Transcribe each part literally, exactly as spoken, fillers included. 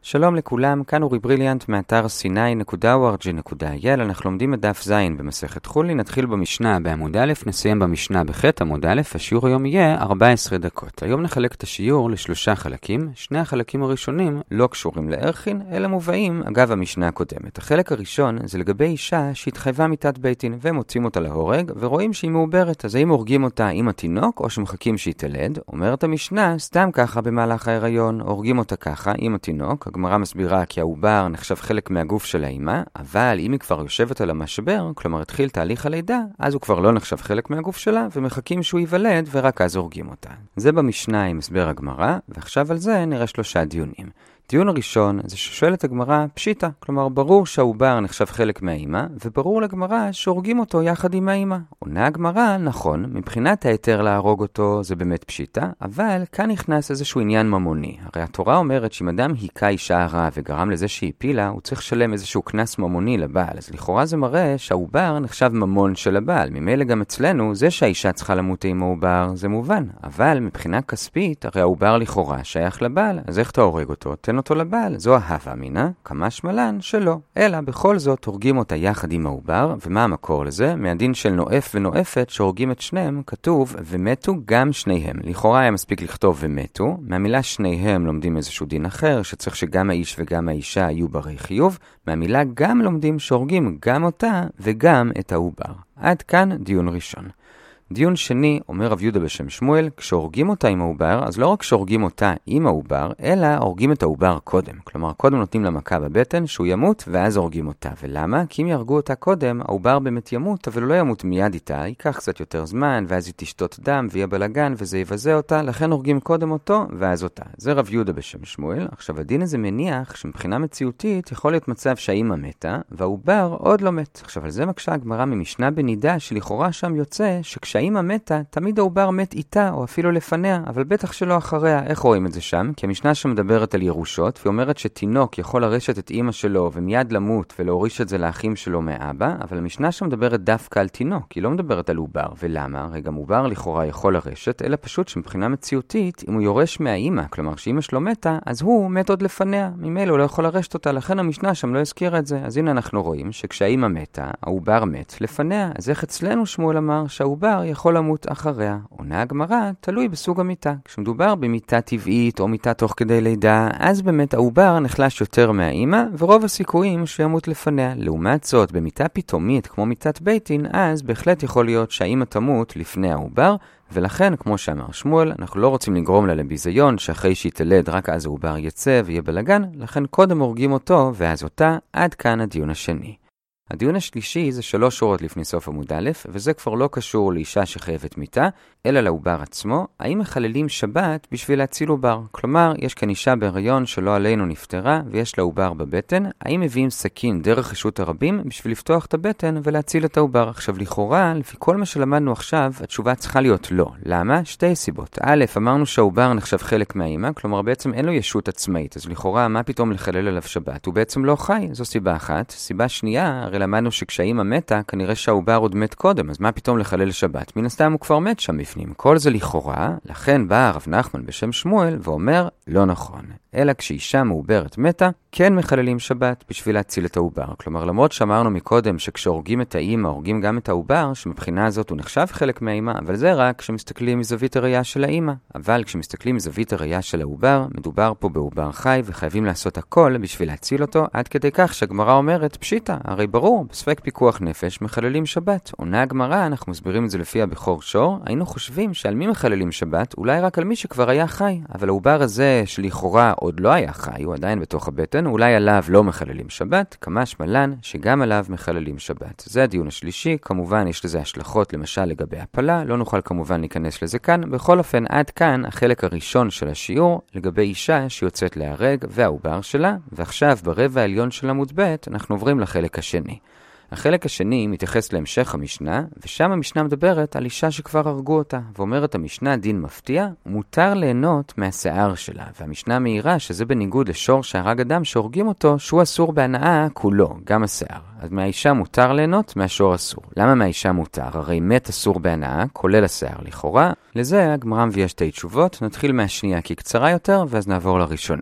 שלום לכולם, כאן אורי בריליאנט מאתר סיני נקודה או אר ג'י נקודה איי אל. אנחנו לומדים את דף זין במסכת חולין. נתחיל במשנה בעמוד א', נסיים במשנה בח' עמוד א'. השיעור היום יהיה ארבע עשרה דקות. היום נחלק את השיעור לשלושה חלקים. שני החלקים הראשונים לא קשורים לערכין, אלא מובאים אגב המשנה הקודמת. החלק הראשון זה לגבי אישה שהתחייבה מיתת בית דין ומוצאים אותה להורג ורואים שהיא מעוברת. אז האם הורגים אותה עם התינוק או שמחכים שהיא תלד? אומרת המשנה, סתם ככה במהלך ההיריון, הורגים אותה ככה עם התינוק. הגמרא מסבירה כי העובר נחשב חלק מהגוף של האמא, אבל אם היא כבר יושבת על המשבר, כלומר התחיל תהליך הלידה, אז הוא כבר לא נחשב חלק מהגוף שלה, ומחכים שהוא ייוולד ורק אז הורגים אותה. זה במשנה עם הסבר הגמרא, ועכשיו על זה נראה שלושה דיונים. דיון הראשון זה ששואלת הגמרא פשיטה, כלומר ברור שהעובר נחשב חלק מהאמא, וברור לגמרא שהורגים אותו יחד עם האמא. עונה הגמרא, נכון, מבחינת היתר להרוג אותו זה באמת פשיטה, אבל כאן נכנס איזשהו עניין ממוני. הרי התורה אומרת שאם אדם היכה אישה הרע וגרם לזה שהיא פילה, הוא צריך לשלם איזשהו קנס ממוני לבעל. אז לכאורה זה מראה שהעובר נחשב ממון של הבעל. ממילא גם אצלנו זה שהאישה צריכה למות עם העובר זה מובן, אבל מבחינה כספית הרי העובר לכאורה שייך לבעל, אז איך אתה הורג אותו? תן אותו לבעל, זו ההווה מינה, כמה שמלן שלא. אלא בכל זאת הורגים אותה יחד עם העובר, ומה המקור לזה? מהדין של נואף ונואפת שהורגים את שניהם, כתוב ומתו גם שניהם. לכאורה היה מספיק לכתוב ומתו, מהמילה שניהם לומדים איזשהו דין אחר, שצריך שגם האיש וגם האישה יהיו ברי חיוב, מהמילה גם לומדים שהורגים גם אותה וגם את העובר. עד כאן דיון ראשון. דיון שני, אומר רב יהודה בשם שמואל, כשהורגים אותה עם העובר, אז לא רק שהורגים אותה עם העובר, אלא הורגים את העובר קודם. כלומר, קודם נותנים לה מכה בבטן, שהוא ימות, ואז הורגים אותה. ולמה? כי אם יהרגו אותה קודם, העובר באמת ימות, אבל הוא לא ימות מיד איתה, ייקח קצת יותר זמן, ואז היא תשתות דם, ויהיה בלגן, וזה יבזה אותה, לכן הורגים קודם אותו, ואז אותה. זה רב יהודה בשם שמואל. עכשיו, הדין הזה מניח שמבחינה מציאותית יכול להיות מצב שהאימא מתה, והעובר עוד לא מת. עכשיו, על זה מקשה הגמרא ממשנה בנידה, שלכאורה שם יוצא שכש האמא מתה, תמיד העובר מת איתה, או אפילו לפניה, אבל בטח שלא אחריה. איך רואים את זה שם? כי המשנה שמדברת על ירושות, ואומרת שתינוק יכול לרשת את אמא שלו, ומיד למות, ולהוריש את זה לאחים שלו מאבא, אבל המשנה שמדברת דווקא על תינוק, היא לא מדברת על עובר. ולמה? הרי גם עובר לכאורה יכול לרשת, אלא פשוט שמבחינה מציאותית, אם הוא יורש מהאמא, כלומר שאמא שלו מתה, אז הוא מת עוד לפניה. ממילא הוא לא יכול לרשת אותה, לכן המשנה שם לא הזכירה את זה. אז הנה אנחנו רואים שכשהאמא מתה, העובר מת לפניה. אז איך אצלנו שמואל אמר שהעובר יכול למות אחריה? עונה הגמרא, תלוי בסוג המיטה. כשמדובר במיטה טבעית או מיטה תוך כדי לידה, אז באמת העובר נחלש יותר מהאמא, ורוב הסיכויים שימות לפניה. לעומת זאת, במיטה פתאומית כמו מיטת בית דין, אז בהחלט יכול להיות שהאמא תמות לפני העובר, ולכן, כמו שאמר שמואל, אנחנו לא רוצים לגרום לה לביזיון, שאחרי שהיא תלד רק אז העובר יצא ויהיה בלגן, לכן קודם הורגים אותו ואז אותה. עד כאן הדיון השני. הדיון השלישי זה שלוש שורות לפני סוף עמוד א', וזה כבר לא קשור לאישה שחייבת מיטה, אלא לעובר עצמו. האם מחללים שבת בשביל להציל עובר? כלומר, יש כאן אישה בהיריון שלא עלינו נפטרה, ויש לה עובר בבטן. האם מביאים סכין דרך רשות הרבים בשביל לפתוח את הבטן ולהציל את העובר? עכשיו לכאורה, לפי כל מה שלמדנו עכשיו, התשובה צריכה להיות לא. למה? שתי סיבות. א', אמרנו שהעובר נחשב חלק מהאמא, כלומר בעצם אין לו ישות עצמאית, אז לכאורה מה פתאום לחלל עליו שבת? הוא בעצם לא חי. זו סיבה אחת. סיבה שנייה, הרי למדנו שכשהאמא מתה, כנראה שהעובר עוד מת קודם, אז מה פתאום לחלל שבת? מן הסתם הוא כבר מת שם בפנים. כל זה לכאורה, לכן בא הרב נחמן בשם שמואל ואומר, לא נכון. אלא כשאישה מעוברת מתה, כן מחללים שבת בשביל להציל את העובר. כלומר, למרות שאמרנו מקודם שכשהורגים את האמא, הורגים גם את העובר, שמבחינה הזאת הוא נחשב חלק מהאמא, אבל זה רק כשמסתכלים מזווית הראייה של האמא. אבל כשמסתכלים מזווית הראייה של העובר, מדובר פה בעובר חי, וחייבים לעשות הכל בשביל להציל אותו, עד כדי כך שהגמרא אומרת, פשיטה, הרי ברור, בספק פיקוח נפש מחללים שבת. עונה הגמרא, אנחנו מסבירים את זה לפי הבכור שור, היינו חושבים שעל מי מחללים שבת? אולי רק על מי שכבר היה חי. אבל העובר הזה שלכאורה עוד לא היה חי, הוא עדיין בתוך הבטן, אולי עליו לא מחללים שבת, כמה שמלן שגם עליו מחללים שבת. זה הדיון השלישי, כמובן יש לזה השלכות למשל לגבי הפלה, לא נוכל כמובן להיכנס לזה כאן. בכל אופן, עד כאן החלק הראשון של השיעור לגבי אישה שיוצאת להרג והעובר שלה, ועכשיו ברבע העליון של עמוד ב' אנחנו עוברים לחלק השני. החלק השני מתייחס להמשך המשנה, ושם המשנה מדברת על אישה שכבר הרגו אותה, ואומרת המשנה דין מפתיע, מותר ליהנות מהשיער שלה, והמשנה מעירה שזה בניגוד לשור שהרג אדם שהורגים אותו, שהוא אסור בהנאה כולו, גם השיער. אז מהאישה מותר ליהנות, מהשור אסור. למה מהאישה מותר? הרי מת אסור בהנאה, כולל השיער לכאורה. לזה הגמרא מביאה שתי תשובות, נתחיל מהשנייה כי קצרה יותר, ואז נעבור לראשונה.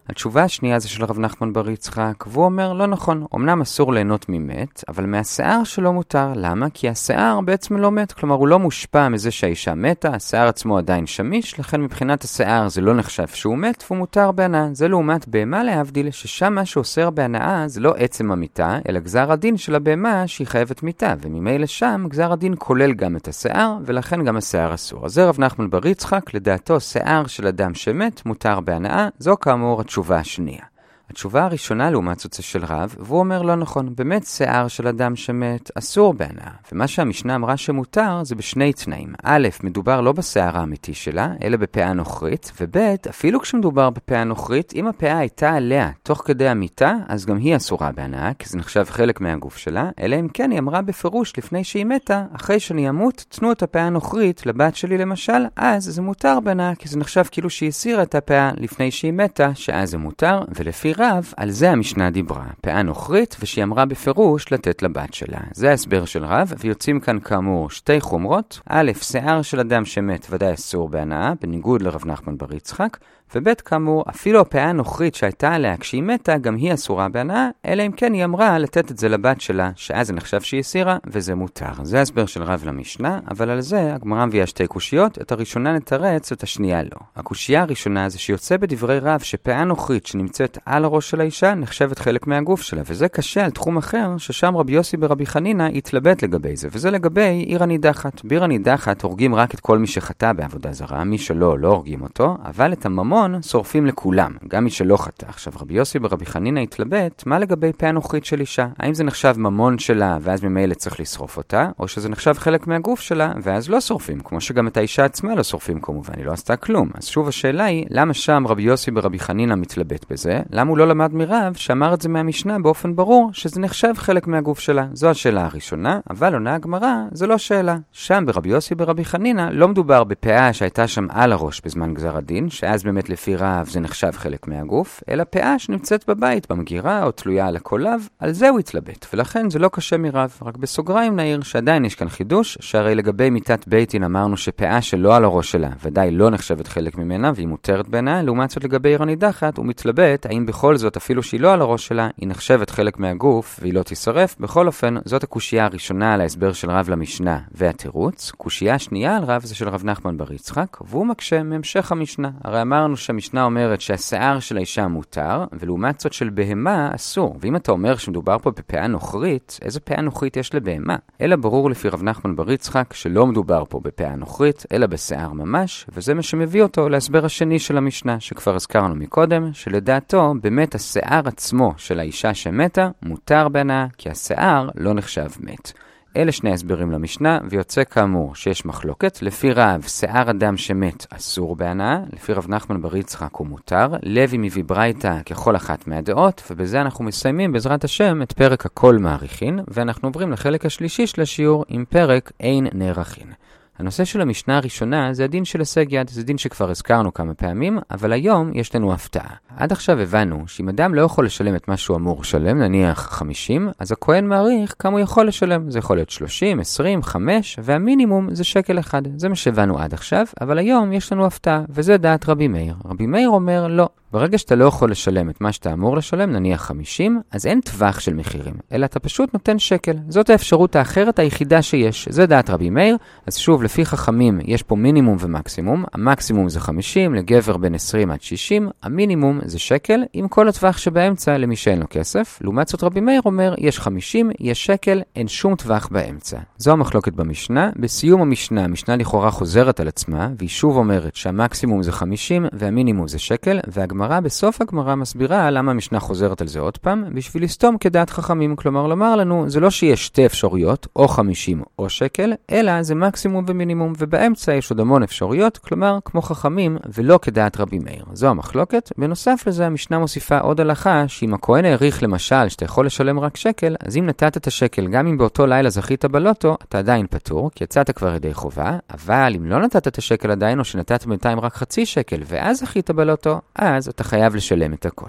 התשובה השנייה זה של רב נחמן בר יצחק, והוא אומר, לא נכון, אמנם אסור ליהנות ממת, אבל מהשיער שלו מותר. למה? כי השיער בעצם לא מת, כלומר הוא לא מושפע מזה שהאישה מתה, השיער עצמו עדיין שמיש, לכן מבחינת השיער זה לא נחשב שהוא מת, והוא מותר בהנאה. זה לעומת בהמה להבדיל, ששם מה שאוסר בהנאה זה לא עצם המיתה, אלא גזר הדין של הבהמה שהיא חייבת מיתה, וממילא שם גזר הדין כולל גם את השיער, ולכן גם השיער אסור. אז זה רב נחמן בר יצחק, לדעתו שיער של אדם שמת מותר בהנאה, זו כאמור התשובה השנייה. התשובה הראשונה לעומת זאת זה של רב, והוא אומר לא נכון, באמת שיער של אדם שמת אסור בהנאה. ומה שהמשנה אמרה שמותר זה בשני תנאים. א', מדובר לא בשיער האמיתי שלה, אלא בפאה נוכרית, וב', אפילו כשמדובר בפאה נוכרית, אם הפאה הייתה עליה תוך כדי המיטה, אז גם היא אסורה בהנאה, כי זה נחשב חלק מהגוף שלה, אלא אם כן היא אמרה בפירוש לפני שהיא מתה, אחרי שאני אמות, תנו את הפאה הנוכרית לבת שלי למשל, אז זה מותר בהנאה, כי זה נחשב כאילו שהיא הסירה את הפאה לפני שהיא מתה, שאז זה מותר, ולפי רב, על זה המשנה דיברה, פאה נוכרית, ושהיא אמרה בפירוש לתת לבת שלה. זה ההסבר של רב, ויוצאים כאן כאמור שתי חומרות. א', שיער של אדם שמת ודאי אסור בהנאה, בניגוד לרב נחמן בר יצחק, וב' כאמור, אפילו הפאה הנוכרית שהייתה עליה כשהיא מתה, גם היא אסורה בהנאה, אלא אם כן היא אמרה לתת את זה לבת שלה, שאז זה נחשב שהיא הסירה, וזה מותר. זה ההסבר של רב למשנה, אבל על זה הגמרא מביאה שתי קושיות, את הראשונה נתרץ, את השנייה לא. הקושייה הראשונה זה שיוצא בדברי רב שפאה נוכרית שנמצאת על הראש של האישה נחשבת חלק מהגוף שלה, וזה קשה על תחום אחר, ששם רבי יוסי ברבי חנינא התלבט לגבי זה, וזה לגבי עיר הנידחת. בעיר הנידחת הורגים רק את כל מי שחטא בעבודה זרה, מי שלא, לא הורגים אותו, אבל את הממון שורפים לכולם, גם מי שלא חטא. עכשיו רבי יוסי ברבי חנינא התלבט, מה לגבי פאה נוכרית של אישה? האם זה נחשב ממון שלה ואז ממילא צריך לשרוף אותה, או שזה נחשב חלק מהגוף שלה ואז לא שורפים, כמו שגם את האישה עצמה לא שורפים כמובן, היא לא עשתה כלום. אז שוב השאלה היא, למה שם רבי יוסי ברבי חנינא מתלבט בזה? למה הוא לא למד מרב שאמר את זה מהמשנה באופן ברור שזה נחשב חלק מהגוף שלה? זו השאלה הראשונה, אבל עונה הגמרא, זה לא שאלה. שם ברבי יוסי ברבי חנינא לא מדובר בפאה שהייתה שם על הראש בזמן גזר הדין, שאז באמת לפי רב זה נחשב חלק מהגוף, אלא פאה שנמצאת בבית, במגירה או תלויה על הקולב, על זה הוא התלבט, ולכן זה לא קשה מרב. רק בסוגריים נעיר שעדיין יש כאן חידוש, שהרי לגבי מיטת ביתין אמרנו שפאה שלא על הראש שלה, ודאי לא נחשבת חלק ממנה והיא מותרת בעינה, לעומת זאת לגבי עיר הנידחת הוא מתלבט, האם בכל זאת אפילו שהיא לא על הראש שלה, היא נחשבת חלק מהגוף והיא לא תישרף. בכל אופן, זאת הקושייה הראשונה על ההסבר של רב למשנה והתירוץ. קושייה השנייה על רב זה של רב נחמן בר יצחק, והוא מקשה מהמשך המשנה. הרי אמרנו שהמשנה אומרת שהשיער של האישה מותר, ולעומת זאת של בהמה אסור. ואם אתה אומר שמדובר פה בפאה נוכרית, איזה פאה נוכרית יש לבהמה? אלא ברור לפי רב נחמן בר יצחק שלא מדובר פה בפאה נוכרית, אלא בשיער ממש, וזה מה שמביא אותו להסבר השני של המשנה, שכבר הזכרנו מקודם, שלדעתו באמת השיער עצמו של האישה שמתה מותר בהנאה, כי השיער לא נחשב מת. אלה שני הסברים למשנה, ויוצא כאמור שיש מחלוקת. לפי רב, שיער אדם שמת אסור בהנאה, לפי רב נחמן בר יצחק הוא מותר, לוי מביא ברייתא ככל אחת מהדעות, ובזה אנחנו מסיימים בעזרת השם את פרק הכל מעריכין, ואנחנו עוברים לחלק השלישי של השיעור עם פרק אין נערכין. הנושא של המשנה הראשונה זה הדין של הישג יד, זה דין שכבר הזכרנו כמה פעמים, אבל היום יש לנו הפתעה. עד עכשיו הבנו שאם אדם לא יכול לשלם את מה שהוא אמור לשלם, נניח חמישים, אז הכהן מעריך כמה הוא יכול לשלם. זה יכול להיות שלושים, עשרים, חמש, והמינימום זה שקל אחד. זה מה שהבנו עד עכשיו, אבל היום יש לנו הפתעה, וזה דעת רבי מאיר. רבי מאיר אומר לא. ברגע שאתה לא יכול לשלם את מה שאתה אמור לשלם, נניח חמישים, אז אין טווח של מחירים, אלא אתה פשוט נותן שקל. זאת האפשרות האחרת היחידה שיש. זה דעת רבי מאיר. אז שוב, לפי חכמים יש פה מינימום ומקסימום. המקסימום זה חמישים, לגבר בין עשרים עד שישים. המינימום זה שקל, עם כל הטווח שבאמצע למי שאין לו כסף. לעומת זאת רבי מאיר אומר, יש חמישים, יש שקל, אין שום טווח באמצע. זו המחלוקת במשנה. בסיום המשנה, המשנה לכאורה חוזרת על עצמה, והיא שוב אומרת שהמקסימום זה חמישים והמינימום זה שקל, והגמרא בסוף הגמרא מסבירה למה המשנה חוזרת על זה עוד פעם, בשביל לסתום כדעת חכמים. כלומר, לומר לנו, זה לא שיש שתי אפשרויות, או חמישים או שקל, אלא זה מקסימום ומינימום, ובאמצע יש עוד המון אפשרויות, כלומר, כמו חכמים, ולא כדעת רבי מאיר. זו המחלוקת. בנוסף לזה, המשנה מוסיפה עוד הלכה, שאם הכהן העריך למשל שאתה יכול לשלם רק שקל, אז אם נתת את השקל, גם אם באותו לילה זכית בלוטו, אתה עדיין פטור, כי יצאת כבר ידי חובה, אבל אם לא נתת את השקל עדיין, או שנתת בינתיים רק חצי שקל, ואז זכית בלוטו, אז אתה חייב לשלם את הכל.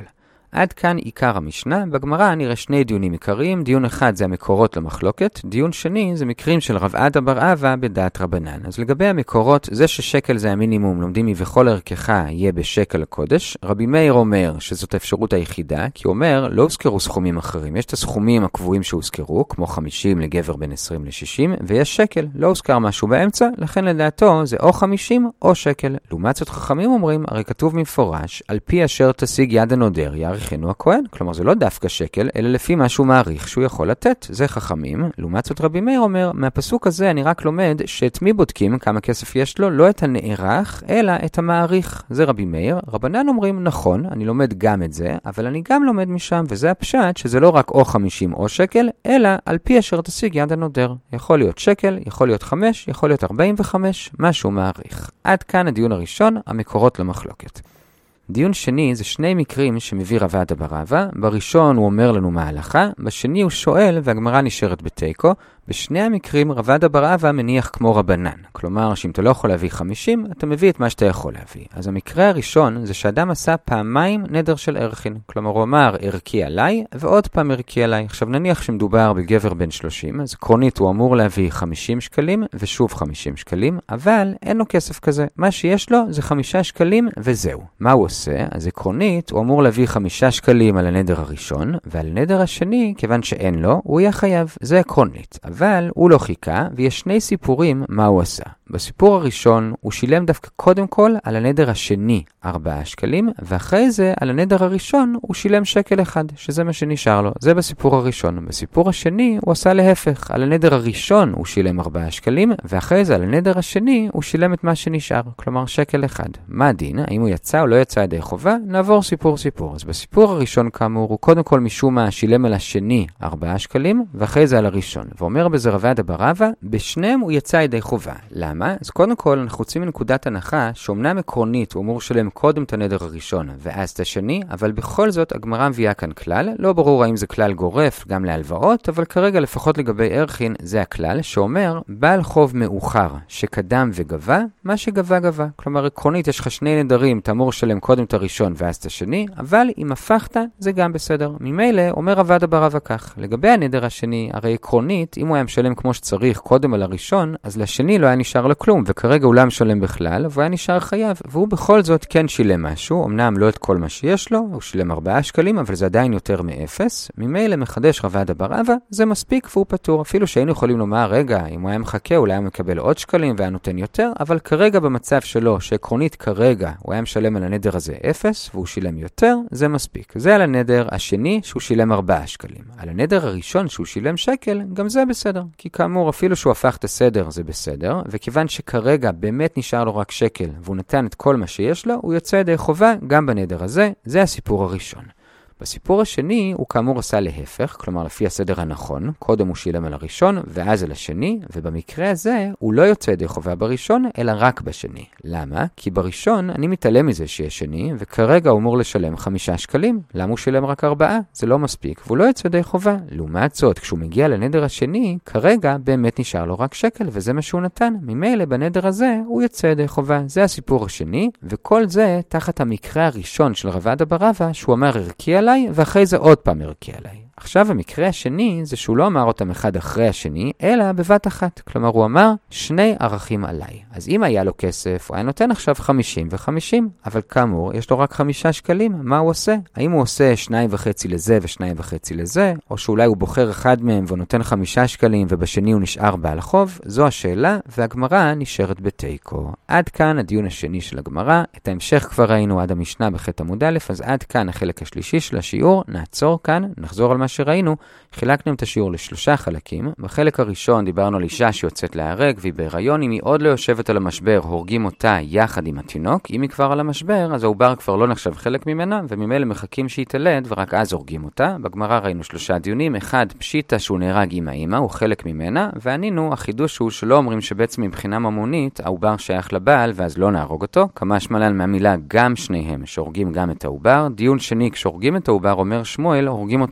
עד כאן עיקר המשנה. בגמרא נראה שני דיונים עיקריים. דיון אחד זה המקורות למחלוקת, דיון שני זה מקרים של רב עדה בר אבא בדעת רבנן. אז לגבי המקורות, זה ששקל זה המינימום, לומדים מבכל ערכך יהיה בשקל הקודש. רבי מאיר אומר שזאת האפשרות היחידה, כי הוא אומר לא הוזכרו סכומים אחרים. יש את הסכומים הקבועים שהוזכרו, כמו חמישים לגבר בין עשרים ל-שישים, ויש שקל, לא הוזכר משהו באמצע, לכן לדעתו זה או חמישים או שקל. לעומת זאת חכמים אומרים, הרי כתוב מפורש, על פי אשר תשיג יד הנודר, יעריכנו הכהן. כלומר, זה לא דווקא שקל, אלא לפי מה שהוא מעריך שהוא יכול לתת. זה חכמים. לעומת זאת רבי מאיר אומר, מהפסוק הזה אני רק לומד שאת מי בודקים, כמה כסף יש לו, לא את הנערך, אלא את המעריך. זה רבי מאיר. רבנן אומרים, נכון, אני לומד גם את זה, אבל אני גם לומד משם, וזה הפשט, שזה לא רק או חמישים או שקל, אלא על פי אשר תשיג יד הנודר. יכול להיות שקל, יכול להיות חמש, יכול להיות ארבעים וחמש, משהו מעריך. עד כאן הדיון הראשון, המקורות למחלוקת. דיון שני זה שני מקרים שמביא רב עדה בר אבא. בראשון הוא אומר לנו מה ההלכה, בשני הוא שואל והגמרא נשארת בתיקו. בשני המקרים רב עדה בר אבא מניח כמו רבנן. כלומר, שאם אתה לא יכול להביא חמישים, אתה מביא את מה שאתה יכול להביא. אז המקרה הראשון זה שאדם עשה פעמיים נדר של ערכין. כלומר, הוא אמר ערכי עליי ועוד פעם ערכי עליי. עכשיו נניח שמדובר בגבר בן שלושים, אז עקרונית הוא אמור להביא חמישים שקלים ושוב חמישים שקלים, אבל אין לו כסף כזה. מה שיש לו זה חמישה שקלים וזהו. מה הוא עושה? אז עקרונית הוא אמור להביא חמישה שקלים על הנדר הראשון, ועל הנדר השני, כיוון שאין לו, הוא יהיה חייב. זה עקרונית. אבל הוא לא חיכה, ויש שני סיפורים מה הוא עשה. בסיפור הראשון הוא שילם דווקא קודם כל על הנדר השני ארבעה שקלים, ואחרי זה על הנדר הראשון הוא שילם שקל אחד, שזה מה שנשאר לו. זה בסיפור הראשון. בסיפור השני הוא עשה להפך. על הנדר הראשון הוא שילם ארבעה שקלים, ואחרי זה על הנדר השני הוא שילם את מה שנשאר, כלומר שקל אחד. מה הדין? האם הוא יצא או לא יצא ידי חובה? נעבור סיפור סיפור. אז בסיפור הראשון כאמור הוא קודם כל משום מה שילם על השני ארבעה שקלים, ואחרי זה על הראשון. ואומר בזה רב עדה בר אבא, בשניהם הוא יצא ידי חובה. למה? אז קודם כל אנחנו רוצים מנקודת הנחה שאומנם עקרונית הוא אמור לשלם קודם את הנדר הראשון ואז את השני, אבל בכל זאת הגמרא מביאה כאן כלל. לא ברור האם זה כלל גורף גם להלוואות, אבל כרגע לפחות לגבי ערכין זה הכלל שאומר בעל חוב מאוחר שקדם וגבה, מה שגבה גבה. כלומר עקרונית יש לך שני נדרים, אתה אמור לשלם קודם את הראשון ואז את השני, אבל אם הפכת זה גם בסדר. ממילא אומר רב עדה בר אבא כך, לגבי הנדר השני, הרי עקרונית אם הוא היה משלם כמו שצריך קודם על הראשון, אז לשני לא היה נשאר לו כלום, וכרגע הוא לא משלם בכלל, והוא היה נשאר חייב, והוא בכל זאת כן שילם משהו, אמנם לא את כל מה שיש לו, הוא שילם ארבעה שקלים, אבל זה עדיין יותר מאפס. ממילא מחדש רב עדה בר אבא, זה מספיק והוא פטור. אפילו שהיינו יכולים לומר, רגע, אם הוא היה מחכה, אולי הוא מקבל עוד שקלים והיה נותן יותר, אבל כרגע במצב שלו, שעקרונית כרגע הוא היה משלם על הנדר הזה אפס, והוא שילם יותר, זה מספיק. זה על הנדר השני שהוא שילם ארבעה שקלים. על הנדר הראשון שהוא שילם שקל, גם זה בסדר. כי כאמור, אפילו שהוא הפך את הסדר, זה בסדר, וכיוון שכרגע באמת נשאר לו רק שקל, והוא נתן את כל מה שיש לו, הוא יוצא ידי חובה גם בנדר הזה. זה הסיפור הראשון. בסיפור השני הוא כאמור עשה להפך, כלומר לפי הסדר הנכון, קודם הוא שילם על הראשון ואז על השני, ובמקרה הזה הוא לא יוצא ידי חובה בראשון, אלא רק בשני. למה? כי בראשון אני מתעלם מזה שיש שני, וכרגע הוא אמור לשלם חמישה שקלים. למה הוא שילם רק ארבעה? זה לא מספיק, והוא לא יוצא ידי חובה. לעומת זאת, כשהוא מגיע לנדר השני, כרגע באמת נשאר לו רק שקל, וזה מה שהוא נתן. ממילא בנדר הזה הוא יוצא ידי חובה. זה הסיפור השני, וכל זה תחת המקרה הראשון של רב עדה בר אבא, שהוא אמר ערכי עליי, ואחרי זה עוד פעם ערכי עליי. עכשיו המקרה השני זה שהוא לא אמר אותם אחד אחרי השני, אלא בבת אחת. כלומר הוא אמר שני ערכים עליי. אז אם היה לו כסף, הוא היה נותן עכשיו חמישים וחמישים, אבל כאמור יש לו רק חמישה שקלים. מה הוא עושה? האם הוא עושה שניים וחצי לזה ושניים וחצי לזה, או שאולי הוא בוחר אחד מהם ונותן חמישה שקלים ובשני הוא נשאר בעל החוב? זו השאלה, והגמרא נשארת בתיקו. עד כאן הדיון השני של הגמרא. את ההמשך כבר ראינו עד המשנה בחטא עמוד א', אז עד כאן החלק השלישי של השיעור. נעצור כאן, נחזור על מה שראינו. חילקנו את השיעור לשלושה חלקים. בחלק הראשון דיברנו על אישה שיוצאת להיהרג, והיא בהיריון. אם היא עוד לא יושבת על המשבר, הורגים אותה יחד עם התינוק. אם היא כבר על המשבר, אז העובר כבר לא נחשב חלק ממנה, וממילא מחכים שהיא תלד, ורק אז הורגים אותה. בגמרא ראינו שלושה דיונים. אחד, פשיטה שהוא נהרג עם האמא, הוא חלק ממנה, וענינו, החידוש הוא שלא אומרים שבעצם מבחינה ממונית, העובר שייך לבעל, ואז לא נהרוג אותו. כמה שמלן מהמילה גם שניהם, שהורגים גם את העובר. דיון שני, כשהורגים את העובר, אומר שמואל, הורגים אותו קודם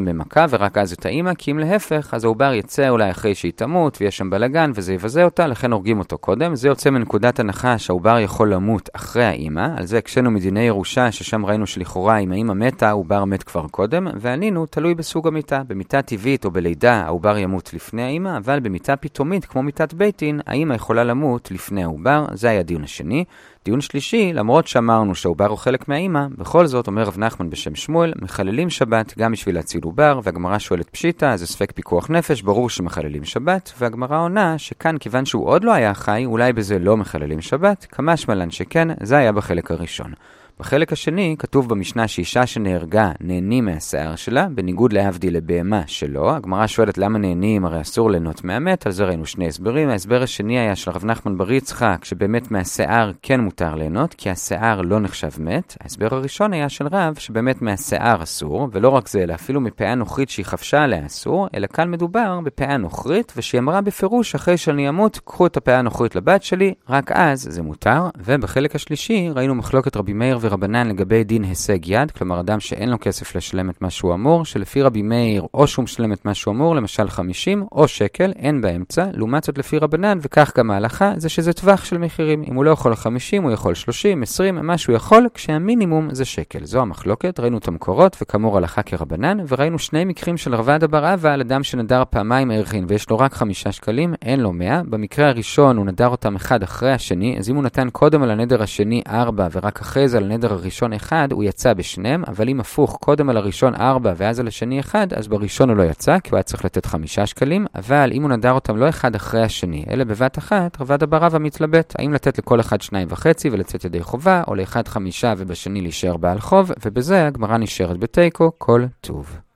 נדרים במכה ורק אז את האמא, כי אם להפך, אז העובר יצא אולי אחרי שהיא תמות ויש שם בלגן וזה יבזה אותה, לכן הורגים אותו קודם. זה יוצא מנקודת הנחה שהעובר יכול למות אחרי האמא, על זה הקשנו מדיני ירושה ששם ראינו שלכאורה אם האמא מתה, העובר מת כבר קודם, וענינו תלוי בסוג המיטה. במיטה טבעית או בלידה העובר ימות לפני האמא, אבל במיטה פתאומית כמו מיטת ביתין, האמא יכולה למות לפני העובר. זה היה הדיון השני. דיון שלישי, למרות שאמרנו שהעובר הוא חלק מהאמא, בכל זאת אומר רב נחמן בשם שמואל, מחללים שבת גם בשביל להציל עובר, והגמרא שואלת פשיטה, זה ספק פיקוח נפש, ברור שמחללים שבת, והגמרא עונה שכאן כיוון שהוא עוד לא היה חי, אולי בזה לא מחללים שבת, כמה שמלן שכן, זה היה בחלק הראשון. בחלק השני כתוב במשנה שאישה שנהרגה נהנים מהשיער שלה, בניגוד להבדיל לבהמה שלו. הגמרא שואלת למה נהנים, הרי אסור ליהנות מהמת, על זה ראינו שני הסברים. ההסבר השני היה של רב נחמן בר יצחק, שבאמת מהשיער כן מותר ליהנות, כי השיער לא נחשב מת. ההסבר הראשון היה של רב, שבאמת מהשיער אסור, ולא רק זה, אלא אפילו מפאה נוכרית שהיא חפשה עליה אסור, אלא כאן מדובר בפאה נוכרית, ושהיא אמרה בפירוש, אחרי שאני אמות, קחו את הפאה הנוכרית לבת שלי, רק אז זה מותר. ובחלק השלישי ראינו מחלוקת רבי מאיר ורבנן לגבי דין הישג יד, כלומר אדם שאין לו כסף לשלם את מה שהוא אמור, שלפי רבי מאיר או שהוא משלם את מה שהוא אמור, למשל חמישים או שקל, אין באמצע, לעומת זאת לפי רבנן, וכך גם ההלכה, זה שזה טווח של מחירים. אם הוא לא יכול חמישים, הוא יכול שלושים, עשרים, מה שהוא יכול, כשהמינימום זה שקל. זו המחלוקת, ראינו את המקורות, וכאמור הלכה כרבנן, וראינו שני מקרים של רבד בר אבא על אדם שנדר פעמיים ערכין, ויש לו רק חמישה שקלים, אין לו מאה. במקרה הראשון הוא נדר אותם אחד אחרי השני, אז אם הוא נתן קודם על הנדר השני ארבע, ורק אחרי זה על הנדר הראשון אחד, הוא יצא בשניהם, אבל אם הפוך, קודם על הראשון ארבע ואז על השני אחד, אז בראשון הוא לא יצא, כי הוא היה צריך לתת חמישה שקלים, אבל אם הוא נדר אותם לא אחד אחרי השני, אלא בבת אחת, רבד בר אבא מתלבט, האם לתת לכל אחד שניים וחצי ולצאת ידי חובה, או לאחד חמישה ובשני להישאר בעל חוב, ובזה הגמרא נשארת בתיקו, כל טוב.